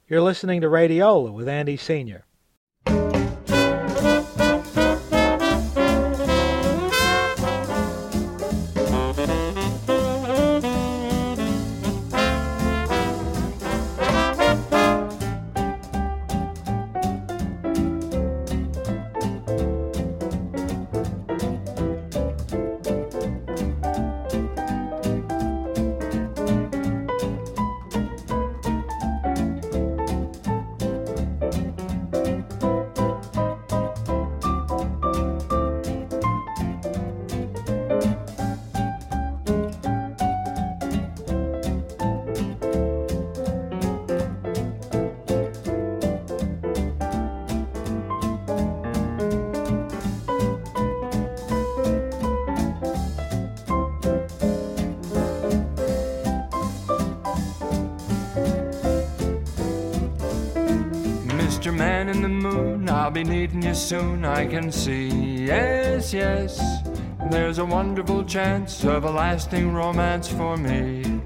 You're listening to Radiola with Andy Sr. Mr. Man in the Moon, I'll be needing you soon, I can see. Yes, yes, there's a wonderful chance of a lasting romance for me.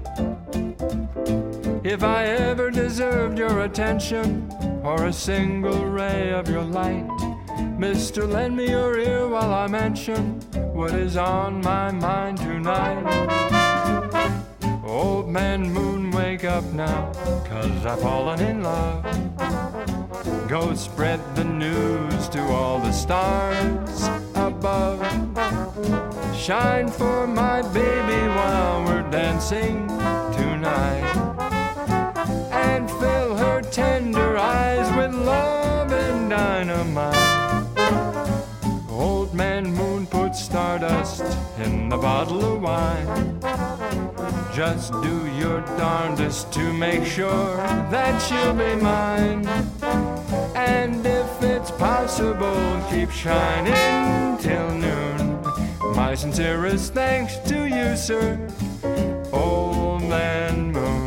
If I ever deserved your attention or a single ray of your light, Mister, lend me your ear while I mention what is on my mind tonight. Old man Moon, wake up now, 'cause I've fallen in love. Go spread the news to all the stars above. Shine for my baby while we're dancing tonight, and fill her tender eyes with love and dynamite. Old man Moon, put stardust in the bottle of wine. Just do your darndest to make sure that she'll be mine. And if it's possible, keep shining till noon. My sincerest thanks to you, sir, Old Man Moon.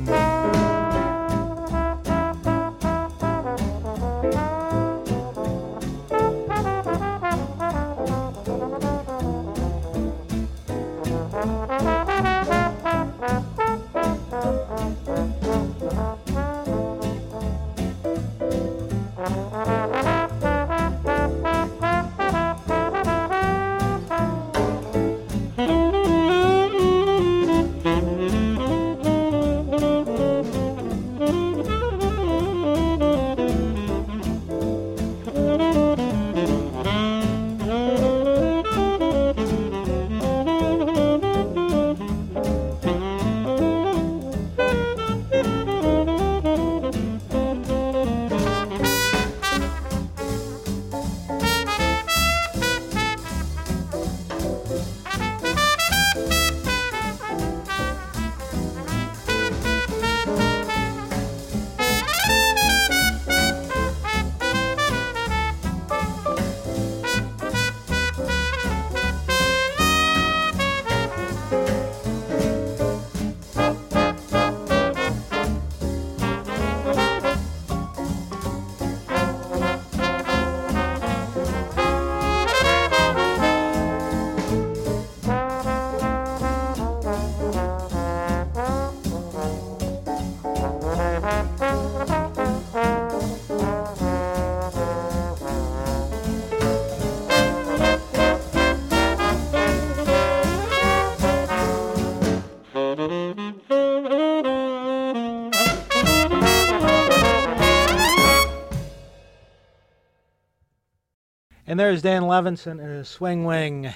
And there's Dan Levinson and his Swing Wing.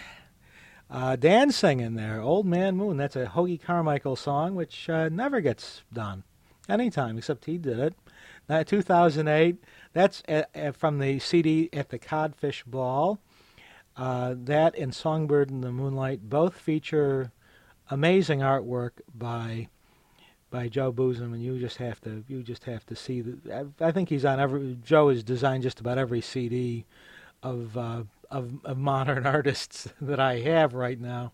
Dan singing there, Old Man Moon. That's a Hoagie Carmichael song, which never gets done anytime, except he did it. 2008, that's from the CD At the Codfish Ball. That and Songbird in the Moonlight both feature amazing artwork by Joe Boozum, and you just have to see the. I think he's on every. Joe has designed just about every CD of modern artists that I have right now,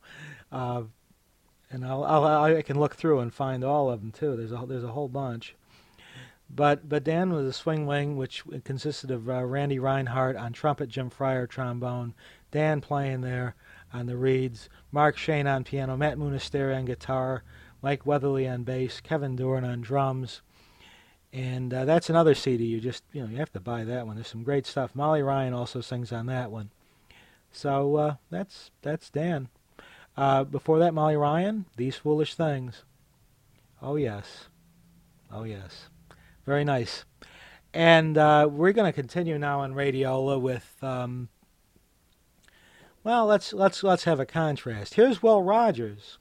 and I can look through and find all of them too. There's a whole bunch. But Dan was a swing wing, which consisted of Randy Reinhardt on trumpet, Jim Fryer trombone, Dan playing there on the reeds, Mark Shane on piano, Matt Munisteri on guitar, Mike Weatherly on bass, Kevin Dorn on drums, And that's another CD. You have to buy that one. There's some great stuff. Molly Ryan also sings on that one. So that's Dan. Before that, Molly Ryan, These Foolish Things. Oh yes, oh yes, very nice. And we're going to continue now on Radiola with let's have a contrast. Here's Will Rogers.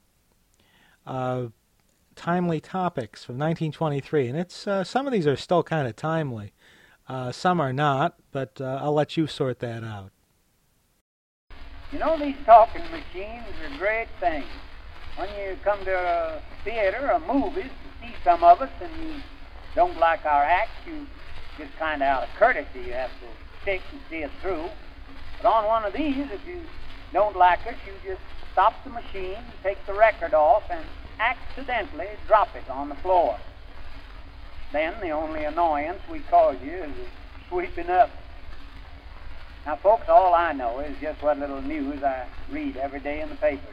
Timely Topics from 1923, and it's some of these are still kind of timely. Some are not, but I'll let you sort that out. You know, these talking machines are great things. When you come to a theater or movies to see some of us and you don't like our act, you just kind of out of courtesy, you have to stick and see it through. But on one of these, if you don't like us, you just stop the machine, take the record off, and accidentally drop it on the floor. Then the only annoyance we cause you is sweeping up. Now, folks, all I know is just what little news I read every day in the papers.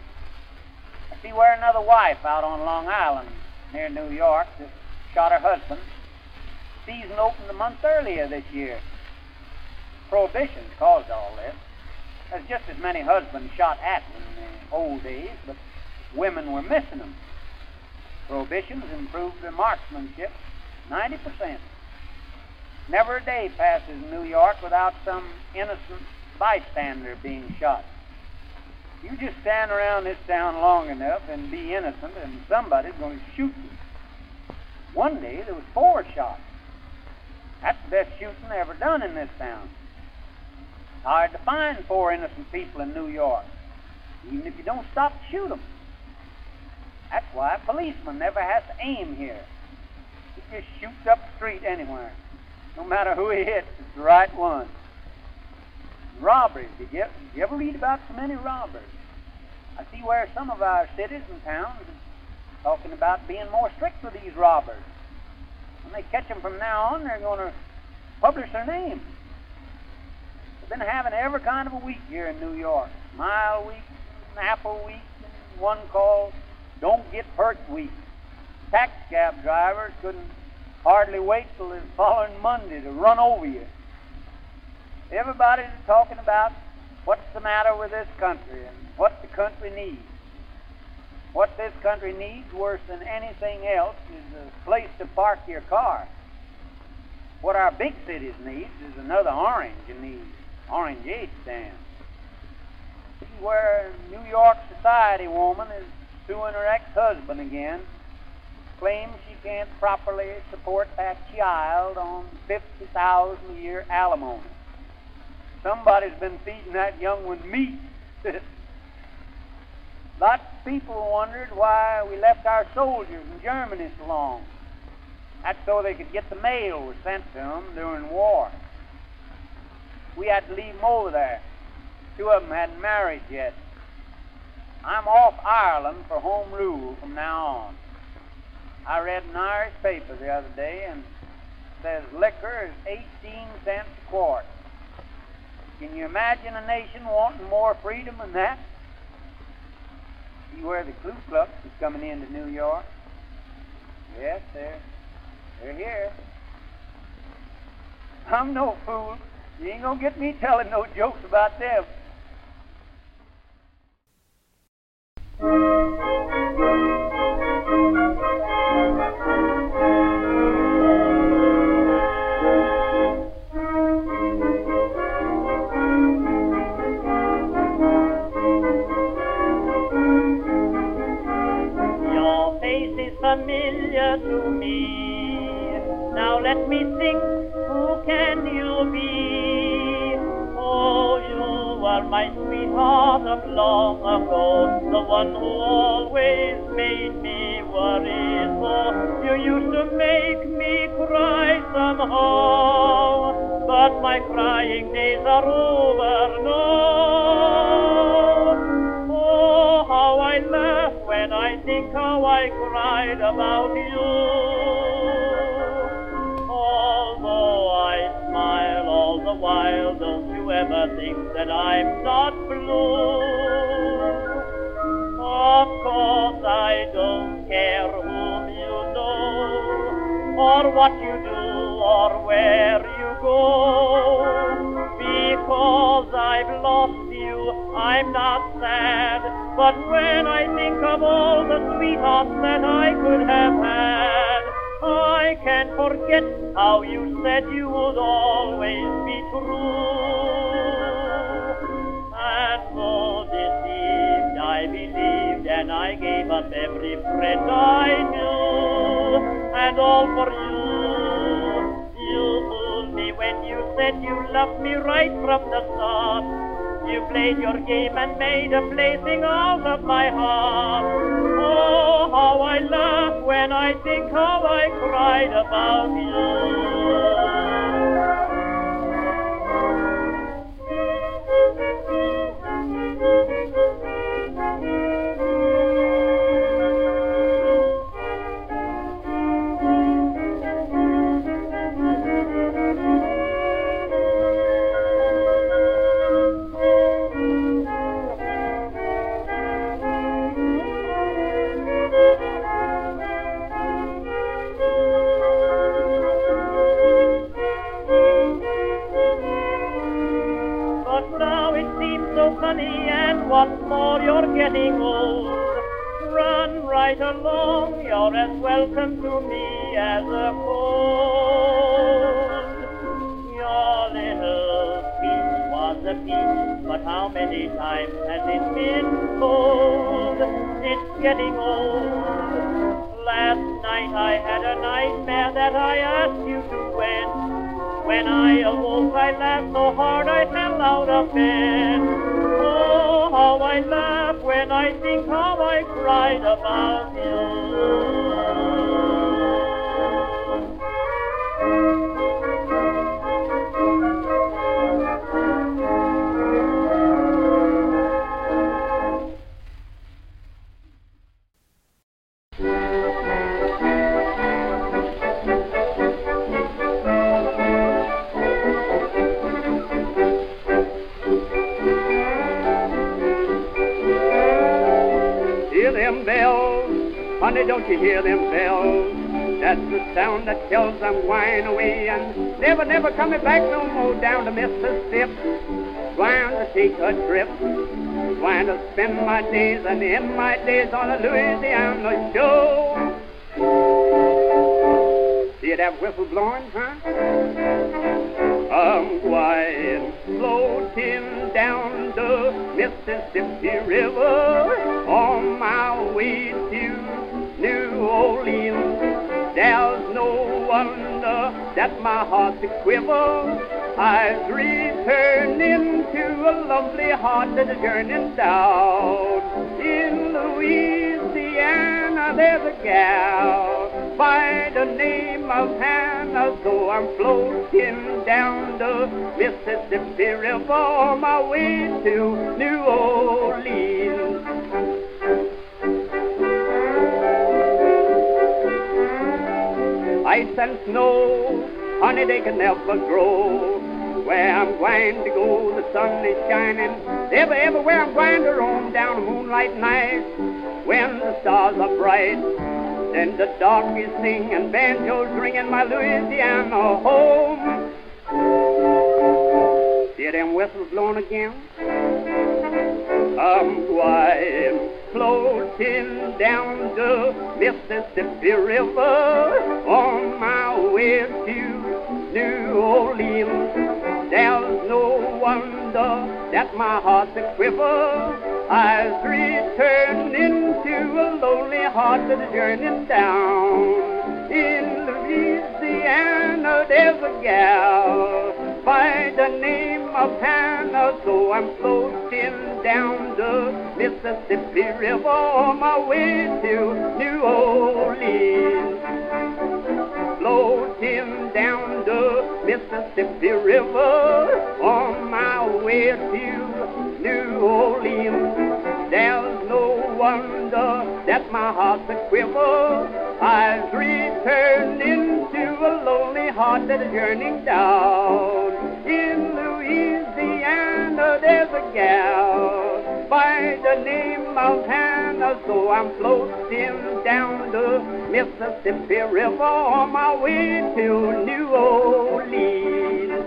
I see where another wife out on Long Island near New York just shot her husband. Season opened a month earlier this year. Prohibition's caused all this. There's just as many husbands shot at in the old days, but women were missing them. Prohibition's improved their marksmanship 90%. Never a day passes in New York without some innocent bystander being shot. You just stand around this town long enough and be innocent, and somebody's going to shoot you. One day there was 4 shots. That's the best shooting ever done in this town. It's hard to find 4 innocent people in New York, even if you don't stop to shoot them. That's why a policeman never has to aim here. He just shoots up the street anywhere. No matter who he hits, it's the right one. Robberies. Did you ever read about so many robbers? I see where some of our cities and towns are talking about being more strict with these robbers. When they catch them from now on, they're going to publish their names. They've been having every kind of a week here in New York. Mile week, apple week, and one called Don't Get Hurt week. Taxi cab drivers couldn't hardly wait till the following Monday to run over you. Everybody's talking about what's the matter with this country and what the country needs. What this country needs worse than anything else is a place to park your car. What our big cities need is another orange in these orange age stands. This is where a New York society woman is suing her ex-husband again, claims she can't properly support that child on $50,000 a year alimony. Somebody's been feeding that young one meat. Lots of people wondered why we left our soldiers in Germany so long. That's so they could get the mail was sent to them during war. We had to leave them over there. 2 of them hadn't married yet. I'm off Ireland for home rule from now on. I read an Irish paper the other day and it says liquor is 18 cents a quart. Can you imagine a nation wanting more freedom than that? See where the Ku Klux is coming into New York? Yes, they're here. I'm no fool. You ain't gonna get me telling no jokes about them. Your face is familiar to me. Now let me think, who can you be? Oh, you are my sweetheart of long ago, the one who always made me worry so. You used to make me cry somehow, but my crying days are over now. Oh, how I laugh when I think how I cried about you. Although I smile all the while, don't you ever think that I'm not blue. Of course I don't care whom you know or what you do or where you go. Because I've lost you, I'm not sad. But when I think of all the sweethearts that I could have had, I can't forget how you said you would always be true. And so deceived I believed, and I gave up every friend I knew, and all for you. You fooled me when you said you loved me right from the start. You played your game and made a plaything out of my heart. Oh, how I laugh when I think how I cried about you. And what's more, you're getting old. Run right along, you're as welcome to me as a cold. Your little peach was a peach, but how many times has it been told? It's getting old. Last night I had a nightmare that I asked you to wed. When I awoke, I laughed so hard I fell out of bed. Oh, how I laugh when I think how I cried about you. Honey, don't you hear them bells? That's the sound that tells I'm going away and never, never coming back no more down to Mississippi. Going to take a trip, going to spend my days and end my days on a Louisiana show. See that whistle blowing, huh? I'm going floating down the Mississippi River on my way to New Orleans. There's no wonder that my heart's a quiver. I've returned into a lovely heart that is yearning down. In Louisiana there's a gal by the name of Hannah, so I'm floating down the Mississippi River on my way to New Orleans. Ice and snow, honey, they can never grow. Where I'm going to go, the sun is shining. Everywhere I'm going to roam down the moonlight night. When the stars are bright, then the darkies sing and banjos ring in my Louisiana home. Hear them whistles blowing again? I'm going floating down the Mississippi River on my way to New Orleans. There's no wonder that my heart's a quiver. I've returned into a lonely heart that is yearning down. In Louisiana there's a gal by the name of Hannah, so I'm floating down the Mississippi River on my way to New Orleans. Floating down the Mississippi River on my way to New Orleans. There's no wonder that my heart's a quiver. I've returned into a lonely heart that is yearning down. In Louisiana there's a gal by the name of Hannah, so I'm floating down the Mississippi River on my way to New Orleans.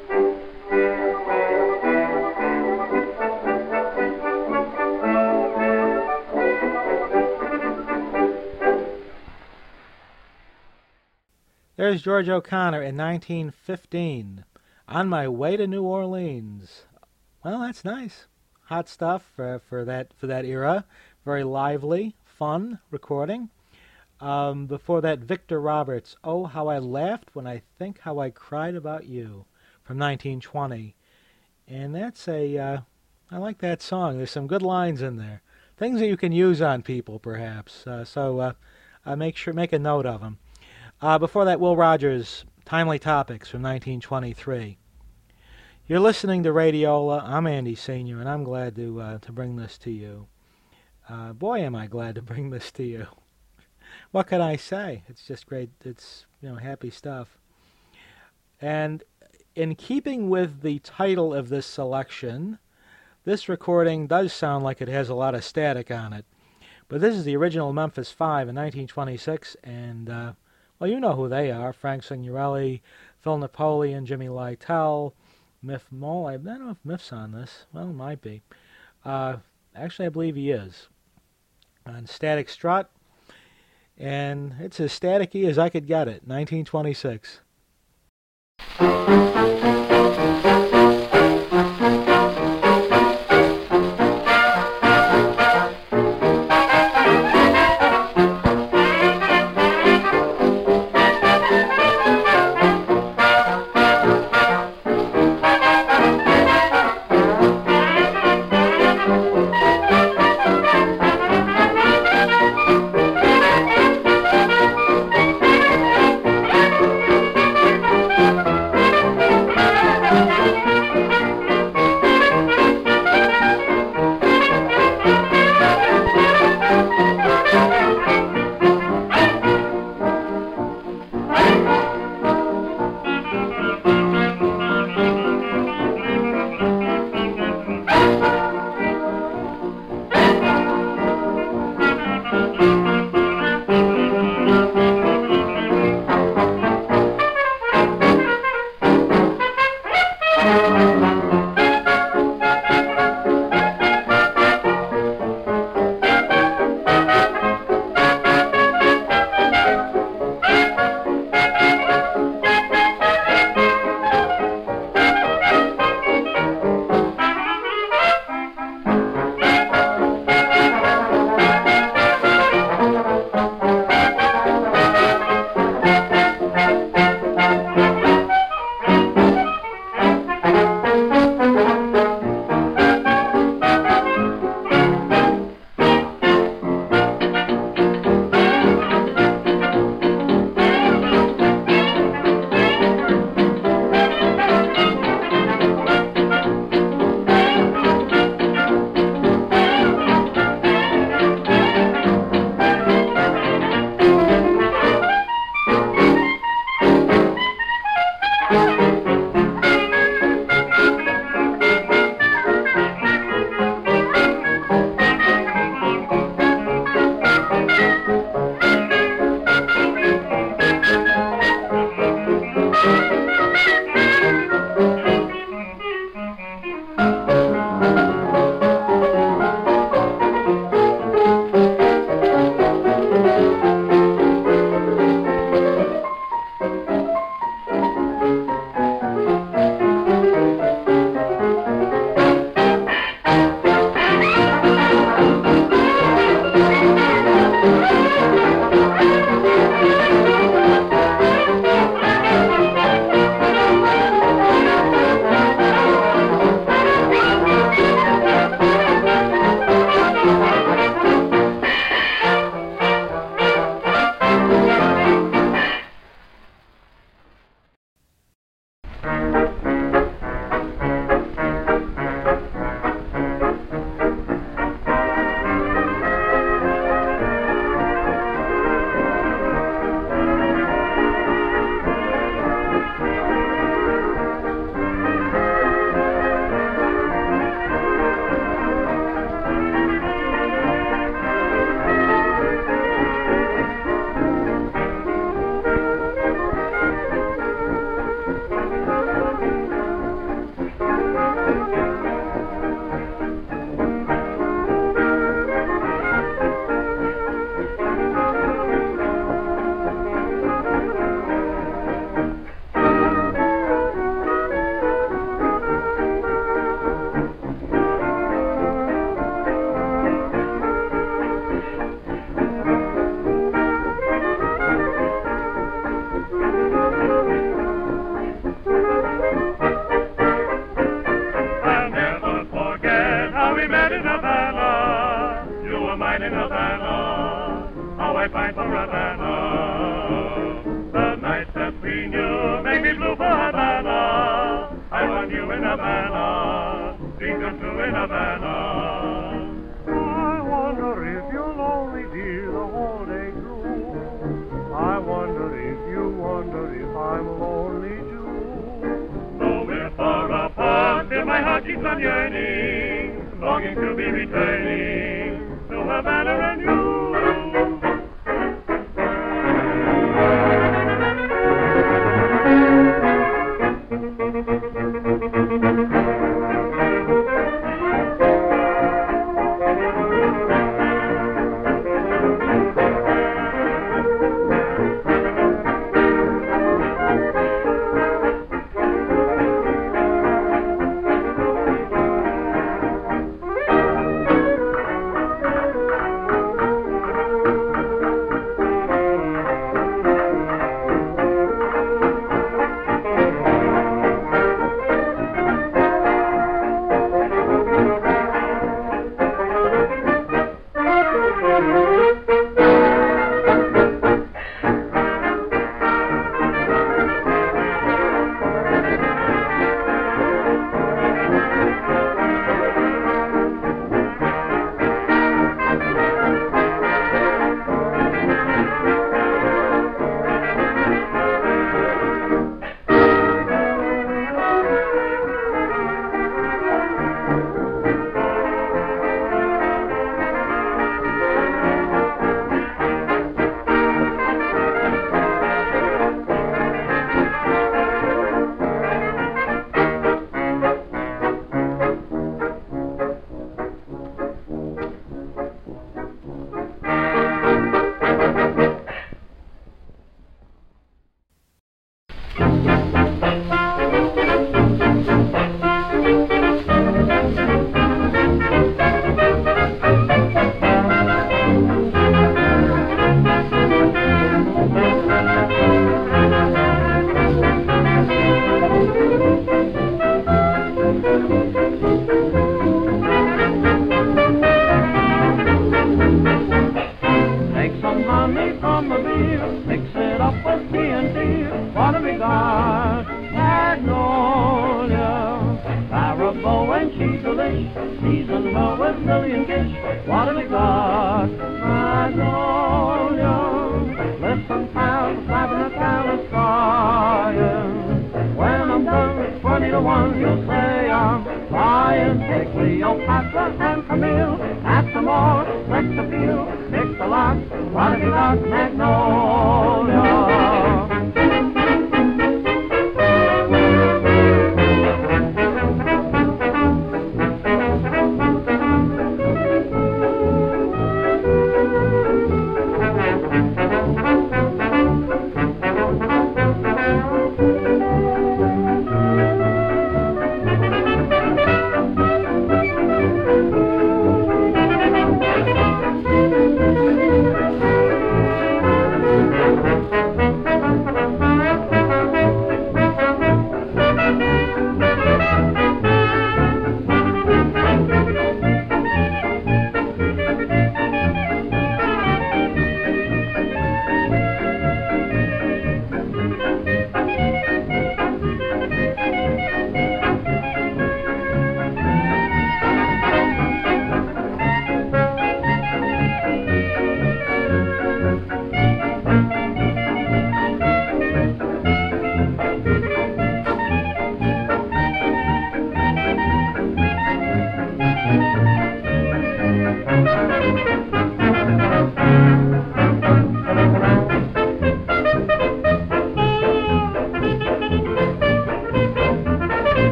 There's George O'Connor in 1915, On My Way to New Orleans. Well, that's nice. Hot stuff for that era. Very lively, fun recording. Before that, Victor Roberts, Oh, How I Laughed When I Think How I Cried About You, from 1920. And that's I like that song. There's some good lines in there. Things that you can use on people, perhaps. So make a note of them. Before that, Will Rogers, Timely Topics, from 1923. You're listening to Radiola. I'm Andy Senior, and I'm glad to bring this to you. Boy, am I glad to bring this to you. What can I say? It's just great. It's, happy stuff. And in keeping with the title of this selection, this recording does sound like it has a lot of static on it. But this is the original Memphis 5 in 1926, and, well, you know who they are. Frank Signorelli, Phil Napoleon, Jimmy Lytle, Miff Mole. I don't know if Miff's on this. Well, it might be. Actually, I believe he is. On Static Strut. And it's as staticky as I could get it. 1926. pine in Havana, how I pine for Havana. The nights that we knew made me blue for Havana. I want you in Havana, dreams come true in Havana. I wonder if you're lonely, dear, the whole day through. I wonder if you wonder if I'm lonely too. Though we're far apart, still my heart keeps on yearning, longing to be returning to Havana and you.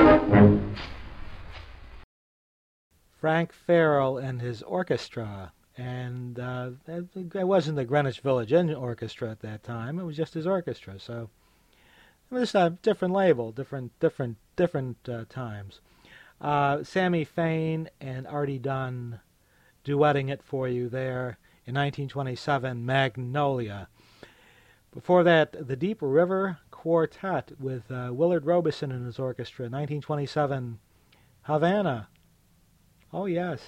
Frank Farrell and his orchestra And it wasn't the Greenwich Village Orchestra at that time. It was just his orchestra. So it was a different label, different times. Sammy Fain and Artie Dunn duetting it for you there in 1927, Magnolia. Before that, the Deep River Quartet with Willard Robeson and his orchestra, 1927, Havana. Oh, yes.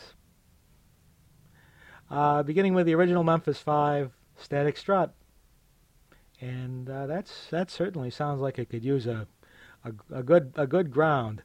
Beginning with the original Memphis 5, Static Strut. And that certainly sounds like it could use a good ground.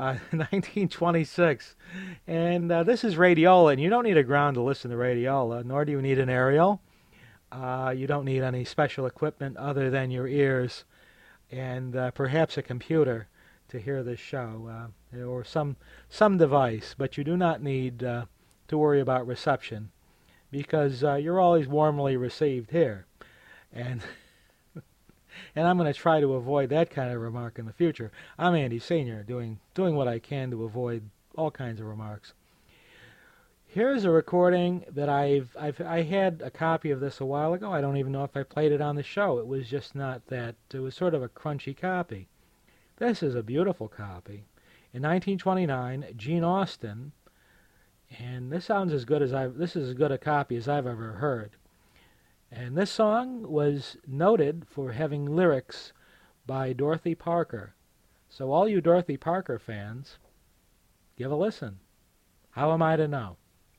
1926. And this is Radiola, and you don't need a ground to listen to Radiola, nor do you need an aerial. You don't need any special equipment other than your ears and perhaps a computer to hear this show, or some device, but you do not need to worry about reception, because you're always warmly received here. And and I'm going to try to avoid that kind of remark in the future. I'm Andy Sr., doing what I can to avoid all kinds of remarks. Here's a recording that I had a copy of this a while ago. I don't even know if I played it on the show. It was just not that. It was sort of a crunchy copy. This is a beautiful copy. In 1929, Gene Austin, and this sounds as good as this is as good a copy as I've ever heard. And this song was noted for having lyrics by Dorothy Parker. So all you Dorothy Parker fans, give a listen. How am I to know?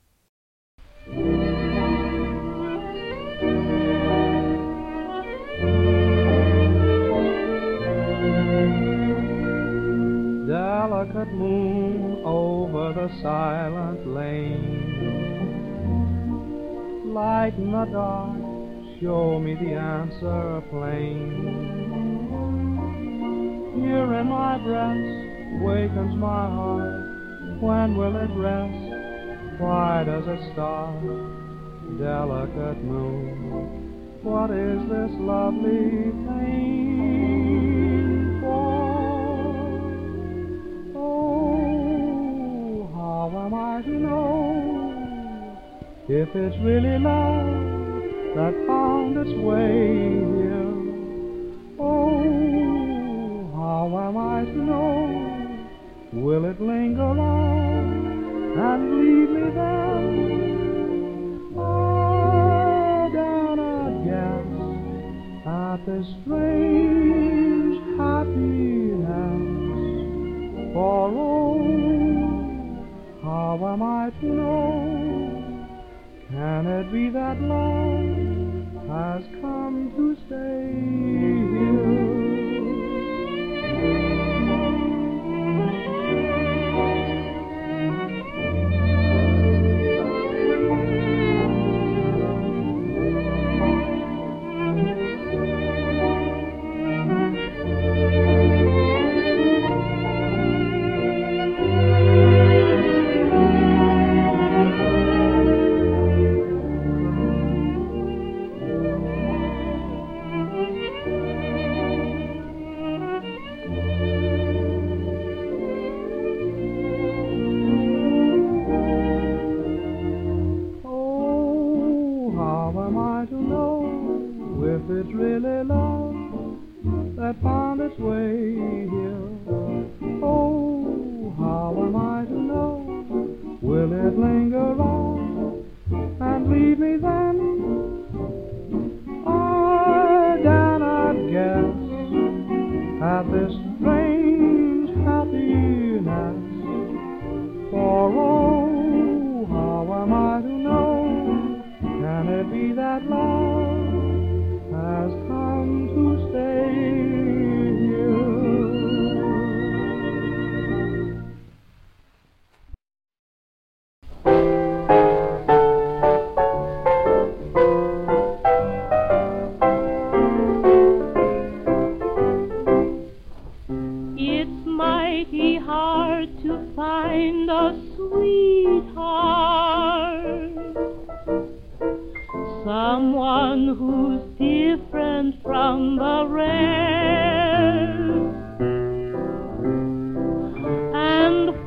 Delicate moon over the silent lane, light in the dark, show me the answer plain. Here in my breast wakens my heart. When will it rest? Why does it start? Delicate moon, what is this lovely pain for? Oh, how am I to know if it's really love that found its way here? Oh, how am I to know? Will it linger on and leave me there? I dare not guess at this strange happiness. For oh, how am I to know? Can it be that love has come to stay here?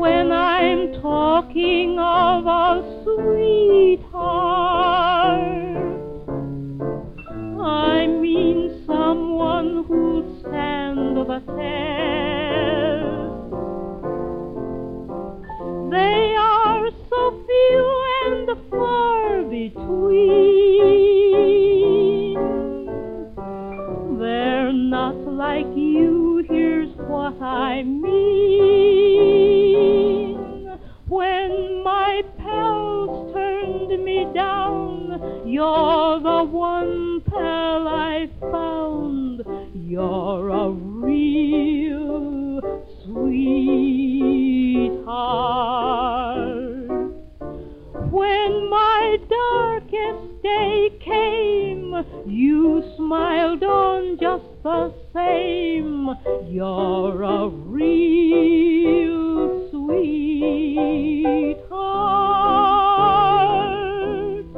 when I'm talking of a sweetheart. I mean someone who'll stand the test. They are so few and far between. They're not like you, here's what I mean. When my pals turned me down, you're the one pal I found. You're a real sweetheart. When my darkest day came, you smiled on just the same. You're a real sweetheart.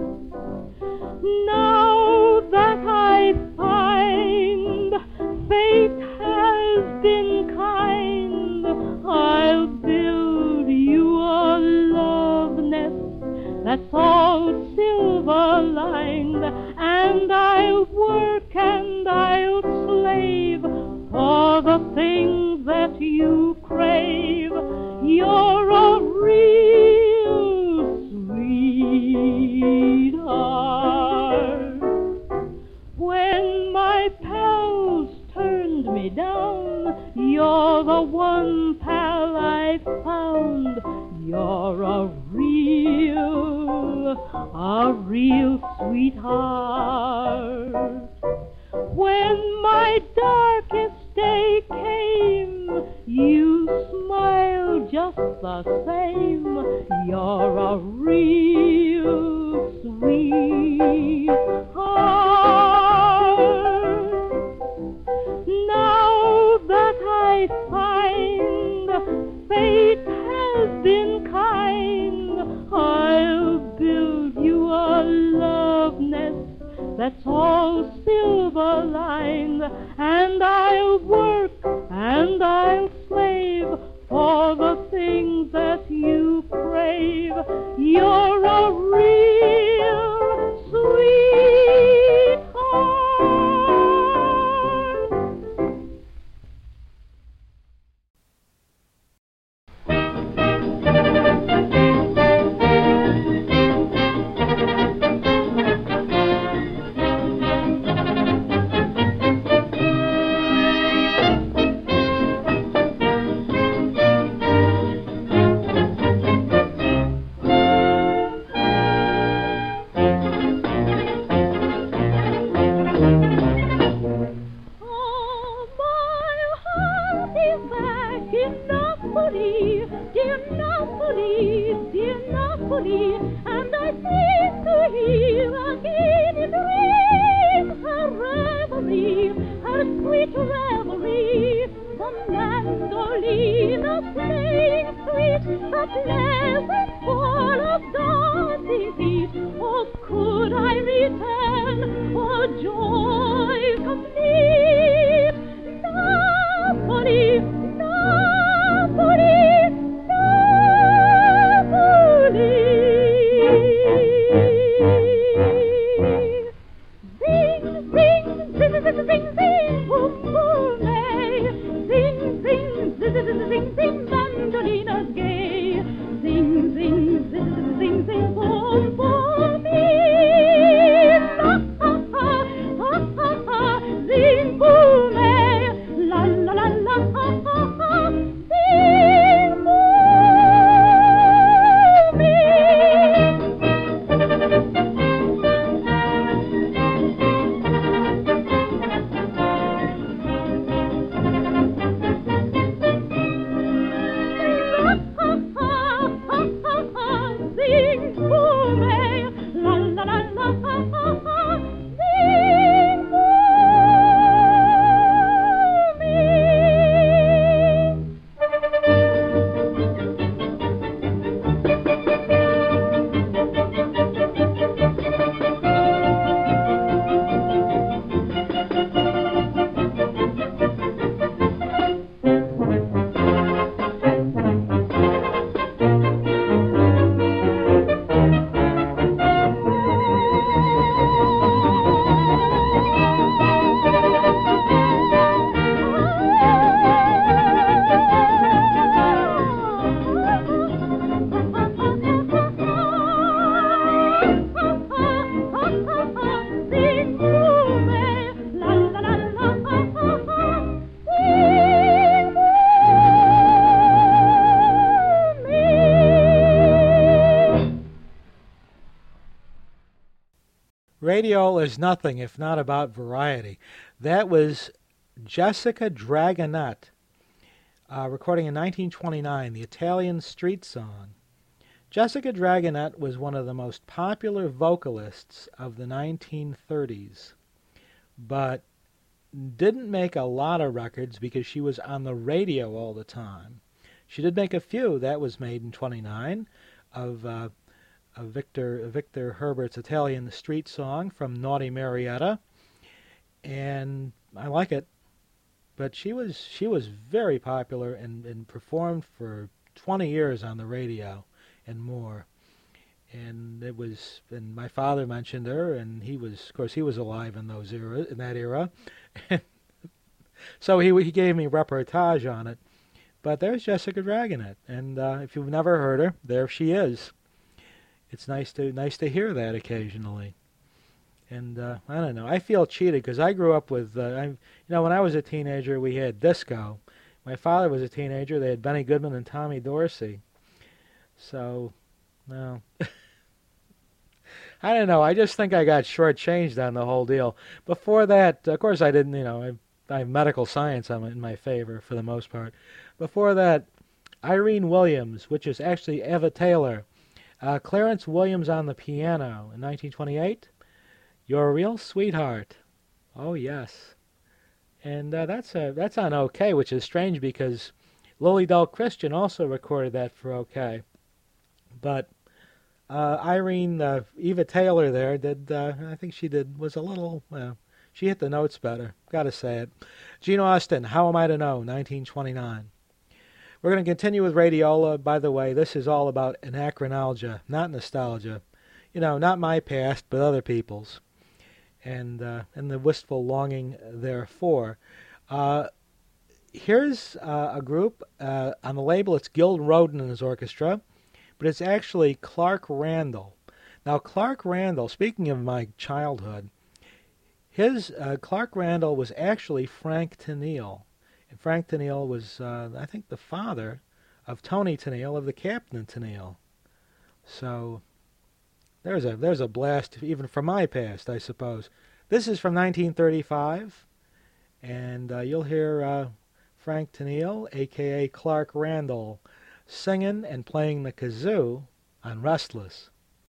Now that I find fate has been kind, I'll build you a love nest that's all silver-lined, and I'll work and I'll slave for the things that you crave. You're a real sweetheart. When my pals turned me down, you're the one pal I found. You're a real sweetheart. When my darkest day came, you smiled just the same. You're a real sweetheart. Now that I find fate has been kind, I'll build you a love nest that's all silver-lined, and I'll work and I'll slave for the things that you crave. You're a real sweetheart. And I seem to hear again in dreams her reverie, her sweet reverie. The mandolina playing sweet, the pleasant fall of dancing feet. Oh, could I return, oh, joy complete. Napoli, Napoli, Napoli. Zing, zing, zing, zing, zing, zing, boom, boom, hey. Zing, zing, zing, zing, zing, zing, mandolinas gay. Zing, zing, zing, zing, zing, boom, boom, hey. La, ha, ha, ha, ha, ha. Zing, boom, hey. La, la, la, la, ha, ha. Radio is nothing if not about variety. That was Jessica Dragonette, recording in 1929, the Italian street song. Jessica Dragonette was one of the most popular vocalists of the 1930s, but didn't make a lot of records because she was on the radio all the time. She did make a few. That was made in 29 of Victor Herbert's Italian street song from Naughty Marietta, and I like it. But she was very popular and performed for 20 years on the radio and more. And my father mentioned her, and he was alive in that era. So he gave me reportage on it. But there's Jessica Dragonette, and if you've never heard her, there she is. It's nice to hear that occasionally. And I don't know, I feel cheated because I grew up with when I was a teenager we had disco. My father was a teenager, they had Benny Goodman and Tommy Dorsey. So, no. I don't know, I just think I got shortchanged on the whole deal. Before that, of course I didn't, I have medical science in my favor for the most part. Before that, Irene Williams, which is actually Eva Taylor. Clarence Williams on the piano in 1928. You're a Real Sweetheart. Oh, yes. And that's on OK, which is strange because Lily Dell Christian also recorded that for OK. But Eva Taylor there did, I think was a little, she hit the notes better, gotta say it. Gene Austin, How Am I to Know, 1929. We're going to continue with Radiola. By the way, this is all about anachronologia, not nostalgia. Not my past, but other people's. And the wistful longing therefore. Here's a group. On the label, it's Gil Rodin and his orchestra, but it's actually Clark Randall. Now, Clark Randall, speaking of my childhood, Clark Randall was actually Frank Tennille. And Frank Tennille was, I think, the father of Tony Tennille of the Captain Tennille. So there's a blast even from my past, I suppose. This is from 1935, and you'll hear Frank Tennille, a.k.a. Clark Randall, singing and playing the kazoo on Restless.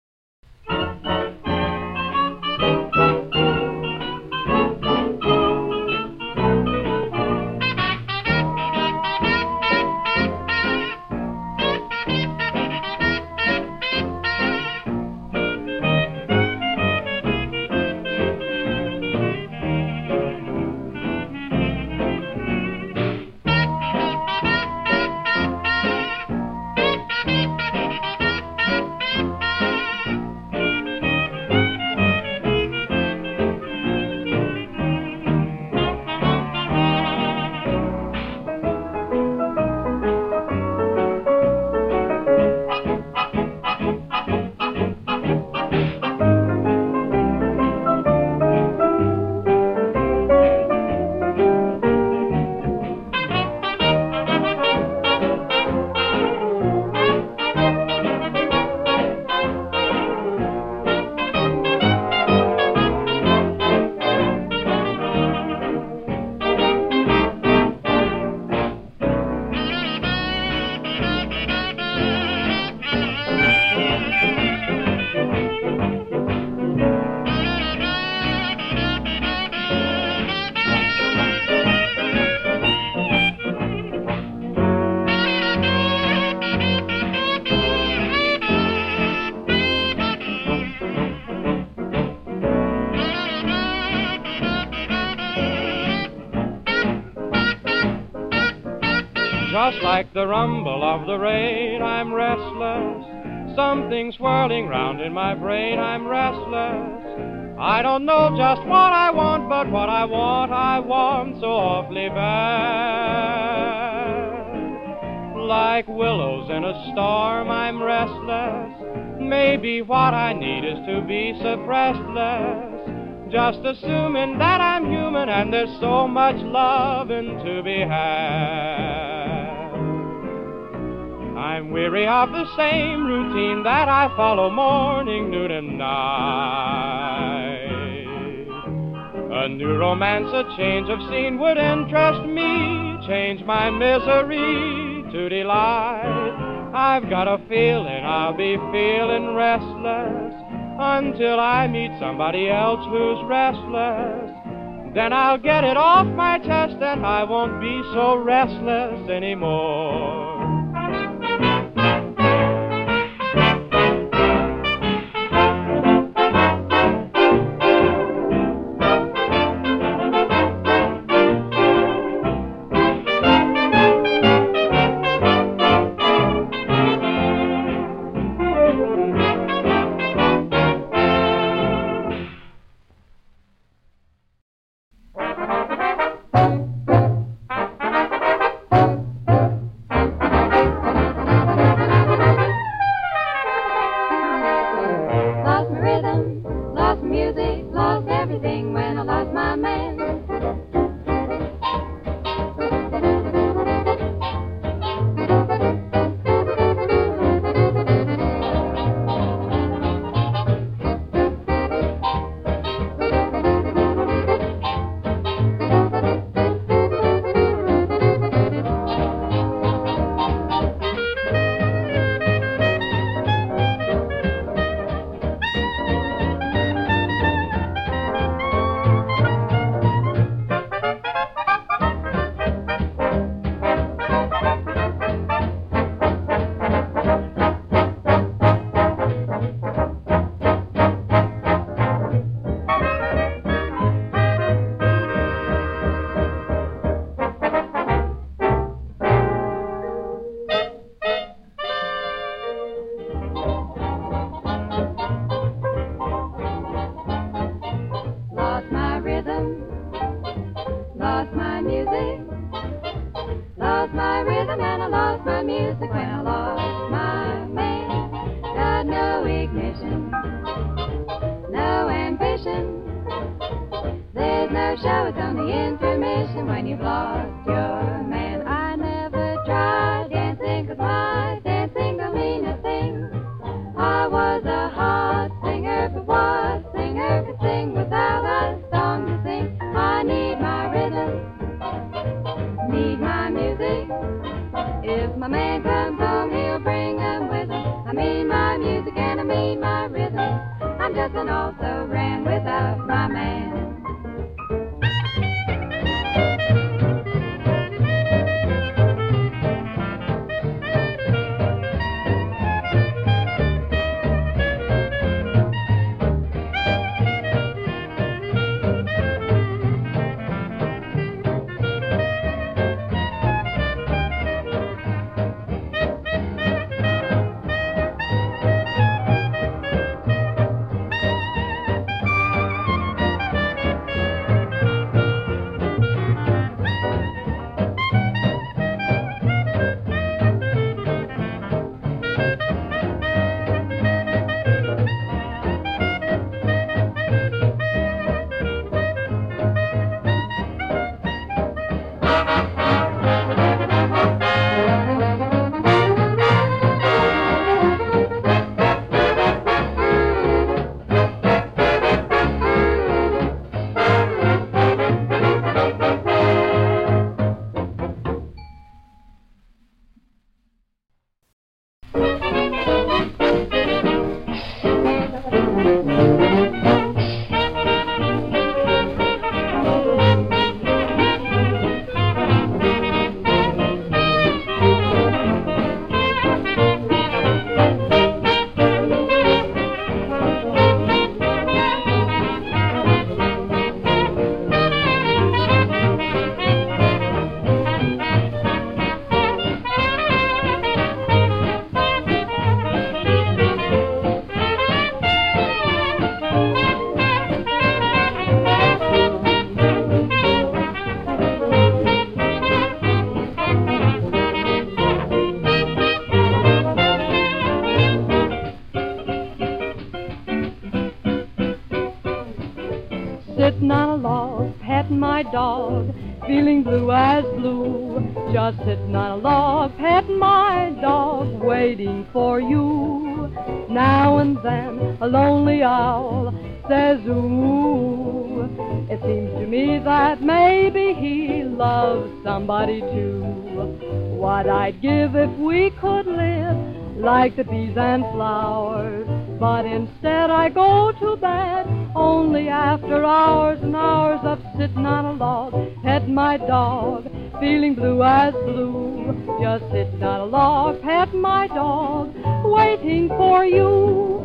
Just like the rumble of the rain, I'm restless. Something swirling round in my brain, I'm restless. I don't know just what I want, but what I want so awfully bad. Like willows in a storm, I'm restless. Maybe what I need is to be suppressed less. Just assuming that I'm human and there's so much loving to be had. I'm weary of the same routine that I follow morning, noon, and night. A new romance, a change of scene would interest me, change my misery to delight. I've got a feeling I'll be feeling restless until I meet somebody else who's restless. Then I'll get it off my chest and I won't be so restless anymore. Sitting on a log, petting my dog, feeling blue as blue. just sitting on a log, petting my dog, waiting for you. Now and then a lonely owl says ooh. It seems to me that maybe he loves somebody too. What I'd give if we could live like the bees and flowers, but instead I go to bed only after hours and hours of sitting on a log, petting my dog, feeling blue as blue. Just sitting on a log, petting my dog, waiting for you.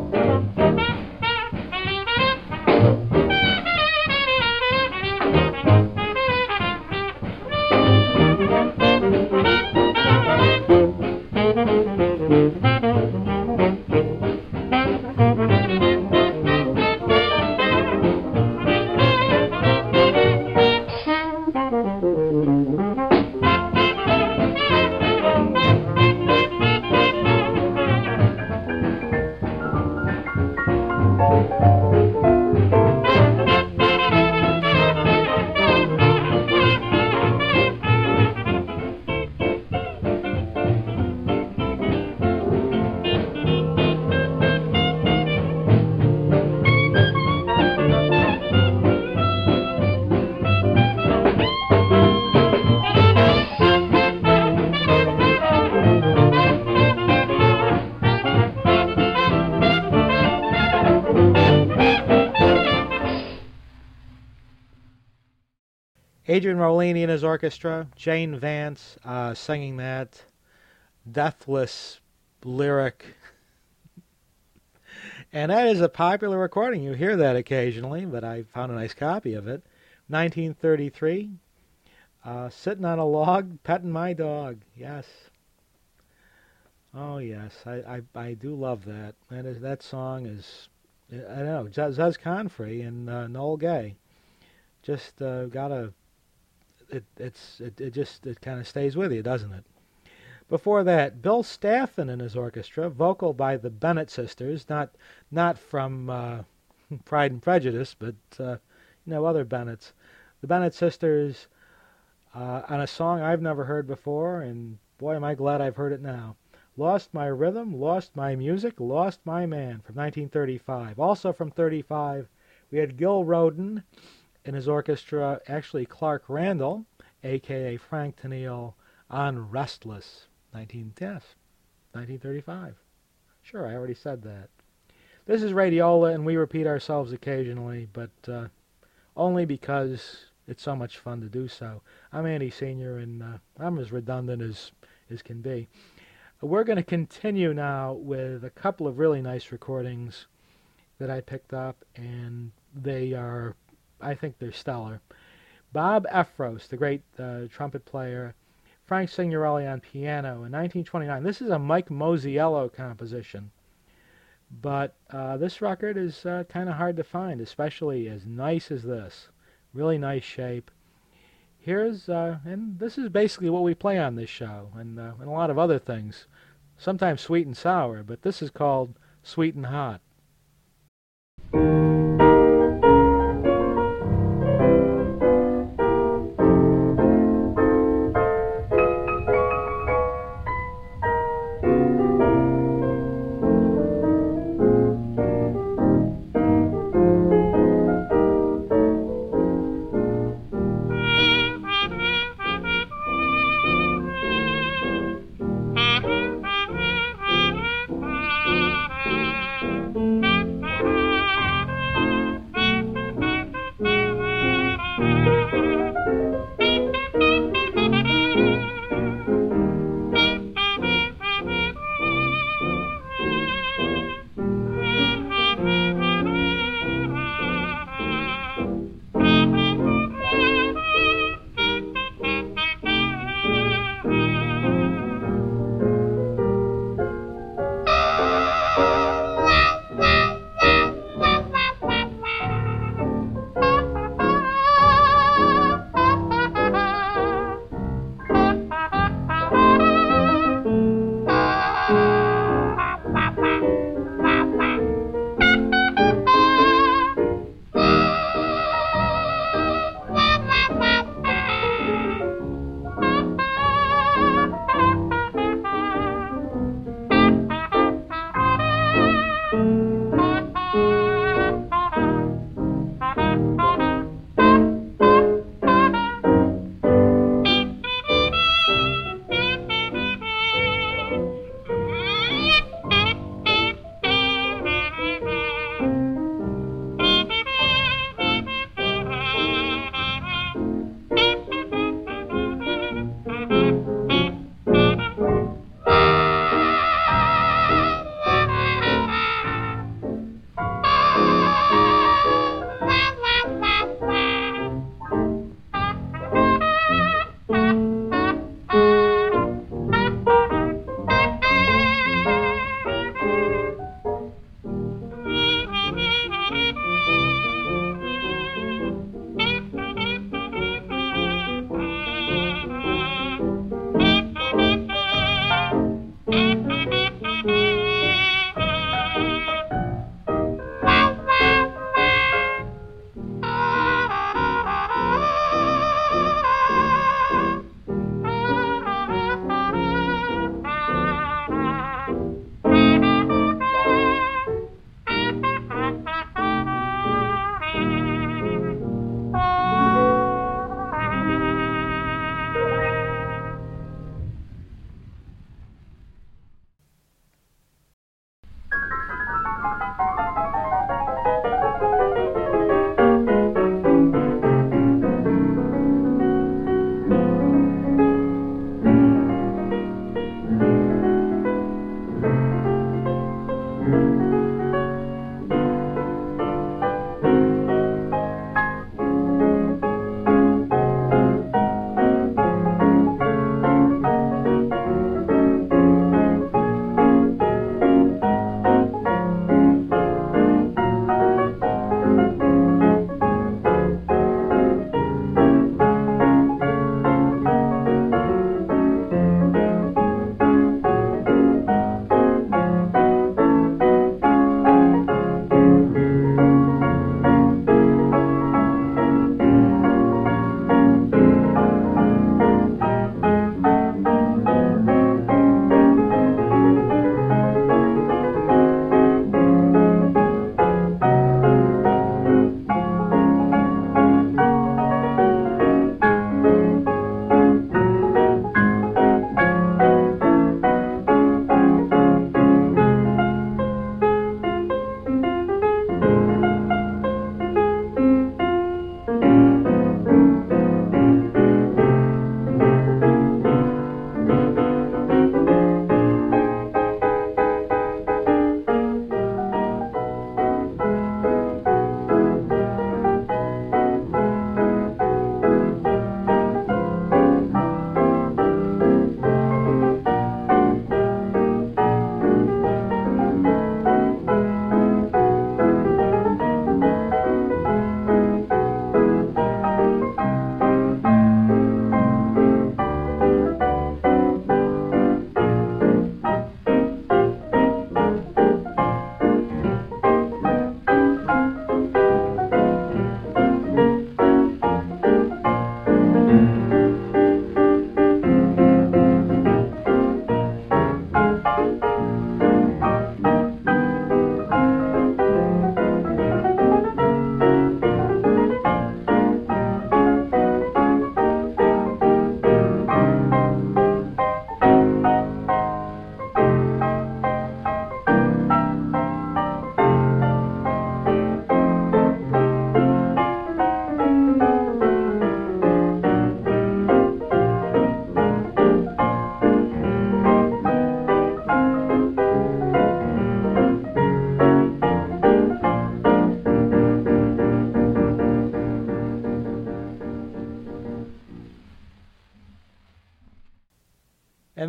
Adrian Rollini and his orchestra, Jane Vance singing that deathless lyric. And that is a popular recording. You hear that occasionally, but I found a nice copy of it. 1933, sitting on a log, petting my dog. Yes. Oh, yes. I do love that. That song is, I don't know, Zez Confrey and Noel Gay. Just got a... It kind of stays with you, doesn't it? Before that, Bill Staffen and his orchestra, vocal by the Bennett sisters, not from Pride and Prejudice, but other Bennetts. The Bennett sisters on a song I've never heard before, and boy, am I glad I've heard it now. Lost My Rhythm, Lost My Music, Lost My Man from 1935. Also from 35, we had Gil Rodin in his orchestra, actually Clark Randall, a.k.a. Frank Tennille, on Restless, 1935. Sure, I already said that. This is Radiola, and we repeat ourselves occasionally, but only because it's so much fun to do so. I'm Andy Sr., and I'm as redundant as can be. We're going to continue now with a couple of really nice recordings that I picked up, and they are... I think they're stellar. Bob Efros, the great trumpet player, Frank Signorelli on piano in 1929. This is a Mike Mosiello composition, but this record is kind of hard to find, especially as nice as this. Really nice shape. Here's, and this is basically what we play on this show, and a lot of other things. Sometimes sweet and sour, but this is called Sweet and Hot.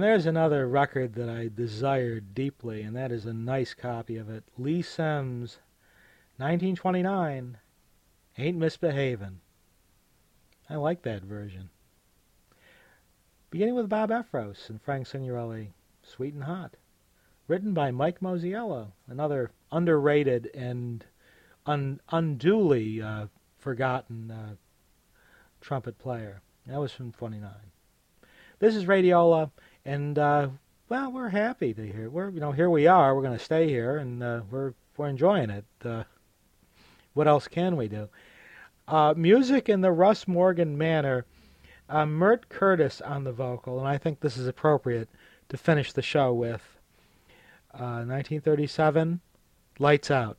And there's another record that I desired deeply, and that is a nice copy of it. Lee Sims, 1929, Ain't Misbehavin'. I like that version. Beginning with Bob Efros and Frank Signorelli, Sweet and Hot. Written by Mike Mosiello, another underrated and unduly forgotten trumpet player. That was from 29. This is Radiola, and well, we're happy to hear. Here we are. We're going to stay here, and we're enjoying it. What else can we do? Music in the Russ Morgan manner. Mert Curtis on the vocal, and I think this is appropriate to finish the show with. 1937, Lights Out.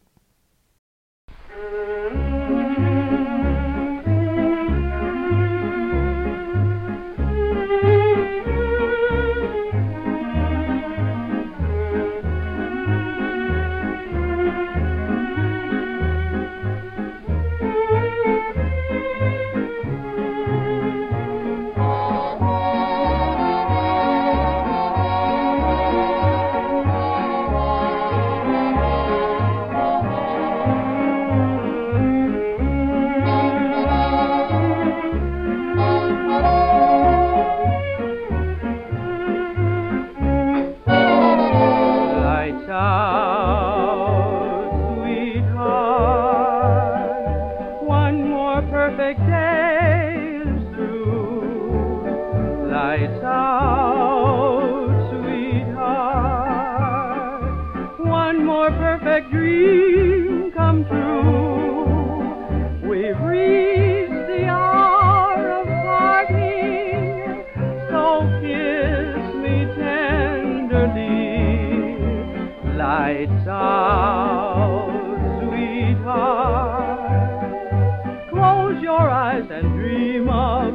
Close your eyes and dream of